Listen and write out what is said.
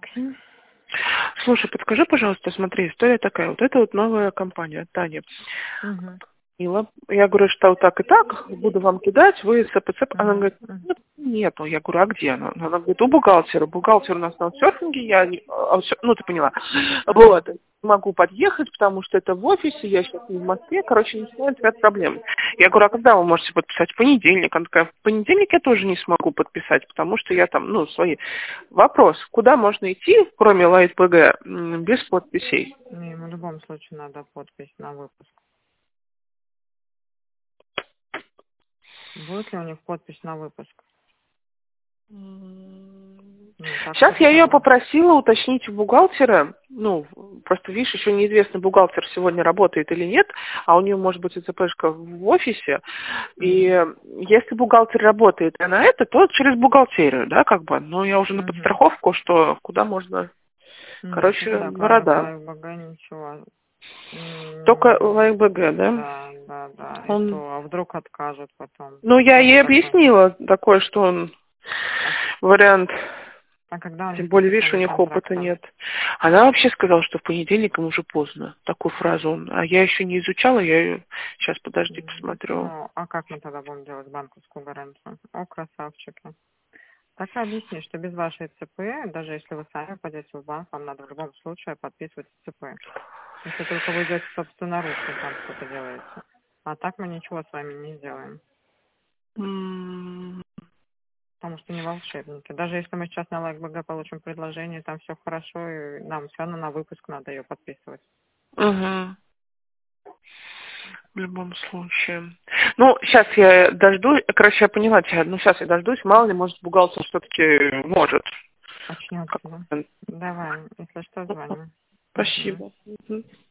Максим. Слушай, подскажи, пожалуйста, смотри, история такая. Вот это вот новая компания, Таня. Угу. Мила. Я говорю, что вот так и так, буду вам кидать, вы цп. Она говорит, нету. Я говорю, а где она? Она говорит, у бухгалтера. Бухгалтер у нас на аутсерфинге, ну ты поняла. Вот. Могу подъехать, потому что это в офисе, я сейчас не в Москве, короче, начинают ряд проблем. Я говорю, а когда вы можете подписать? В понедельник. Она такая, в понедельник я тоже не смогу подписать, потому что я там, свои. Вопрос, куда можно идти, кроме ЛайтБГ, без подписей? Ему в любом случае надо подпись на выпуск. Будет ли у них подпись на выпуск? Сейчас я ее попросила уточнить у бухгалтера. Просто, видишь, еще неизвестно, бухгалтер сегодня работает или нет, а у нее может быть ИЦПшка в офисе. И если бухгалтер работает на это, то через бухгалтерию, да, как бы. Но я уже на подстраховку, что куда можно. Короче, борода. ЛайтБГ ничего. Только ЛайтБГ, да? Да. А вдруг откажут потом? Я ей объяснила такое, что он вариант. А когда у Тем них более, видишь, у них опыта нет. Она вообще сказала, что в понедельник им уже поздно. Такую фразу. А я еще не изучала, я ее... Сейчас, подожди, посмотрю. А как мы тогда будем делать банковскую гарантию? О, красавчики. Так и объясни, что без вашей ЦП, даже если вы сами пойдете в банк, вам надо в любом случае подписывать ЦП. Если только вы идете собственноручно, там что-то делаете. А так мы ничего с вами не сделаем. Потому что не волшебники. Даже если мы сейчас на ЛайтБГ получим предложение, там все хорошо, и нам все равно на выпуск надо ее подписывать. Угу. В любом случае. Сейчас я дождусь. Короче, я поняла тебя. Сейчас я дождусь. Мало ли, может, бухгалтер все-таки может. Очнется, да? Давай, если что, звони. Спасибо.